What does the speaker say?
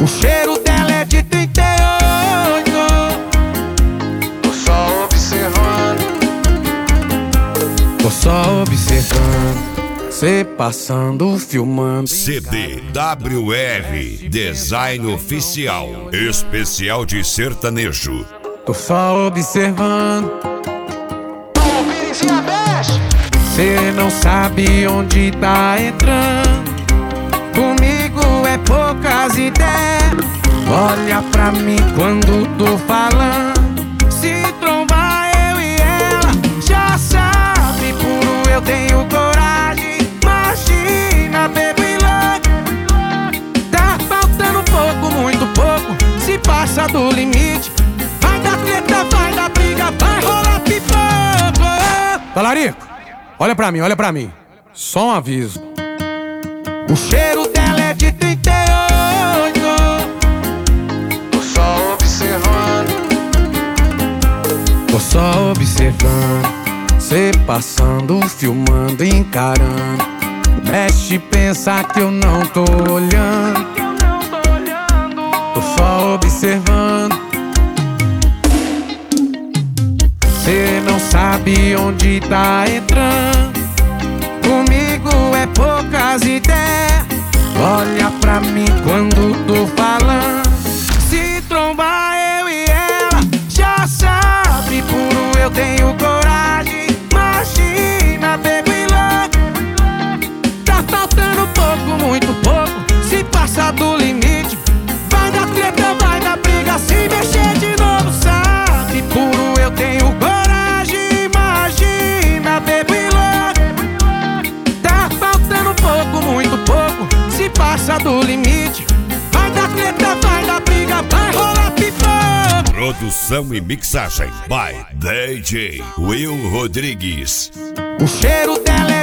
O cheiro dela é de 38. Tô só observando. Tô só observando. Cê passando, filmando. CDWR Design Oficial Especial de Sertanejo. Tô só observando. Cê não sabe onde tá entrando. Comigo é poucas ideias. Olha pra mim quando tô falando. Se trombar eu e ela, já sabe, puro eu tenho coragem. Imagina, baby love. Tá faltando pouco, muito pouco. Se passa do limite, vai dar treta, vai dar briga, vai rolar pipoco. Talarico, olha pra mim, só um aviso. O cheiro dela é de 38. Tô só observando. Tô só observando. Cê passando, filmando, encarando. Mexe, pensa que eu não tô olhando. Tô só observando. Cê não sabe onde tá entrando. Comigo é poucas ideias. Olha pra mim quando tô falando. Se trombar eu e ela, já sabe, puro eu tenho coragem. Imagina, baby love. Tá faltando pouco, muito pouco. Se passar do limite, vai dar treta, vai dar briga. Se mexer de novo, sabe, puro eu tenho coragem. Imagina, baby love. Tá faltando pouco, muito pouco. Se passa do limite, vai dar treta, vai dar briga, vai rolar pipoco. Produção e mixagem by DJ Will Rodrigues. O cheiro dela